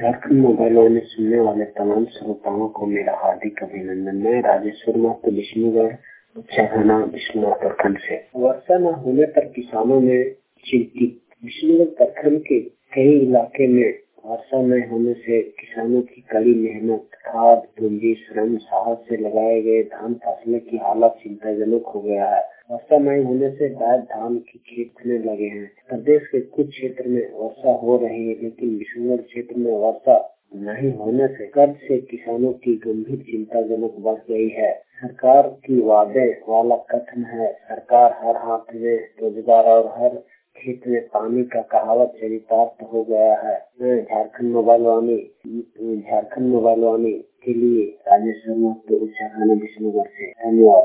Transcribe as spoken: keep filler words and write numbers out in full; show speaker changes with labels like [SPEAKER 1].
[SPEAKER 1] Jharkhand mobile वाले सुनने वाले तमाम श्रोताओं को मेरा हार्दिक अभिनंदन। मैं राजेश्वर महतो विष्णुगढ़ छाना विष्णुगढ़ प्रखंड से। वर्षा न होने पर किसानों में चिंतित। विष्णुगढ़ प्रखंड के कई इलाके में वर्षा न होने से किसानों की कड़ी मेहनत, खाद, पूंजी, श्रम, साहस से लगाए गए धान फसलों की हालत चिंताजनक हो गया है। वर्षा नहीं होने से गाय धान की खेत में लगे हैं। प्रदेश के कुछ क्षेत्र में वर्षा हो रही है, लेकिन विष्णुगढ़ क्षेत्र में वर्षा नहीं होने से कर्ज से किसानों की गंभीर चिंताजनक बढ़ गई है। सरकार की वादे वाला कथन है, सरकार हर हाथ में रोजगार और हर खेत में पानी का कहावत चरितार्थ हो गया है। मैं झारखंड मोबाइल वाणी झारखंड मोबाइल वाणी के लिए राजेश्वर महतो विष्णुगढ़ से। धन्यवाद।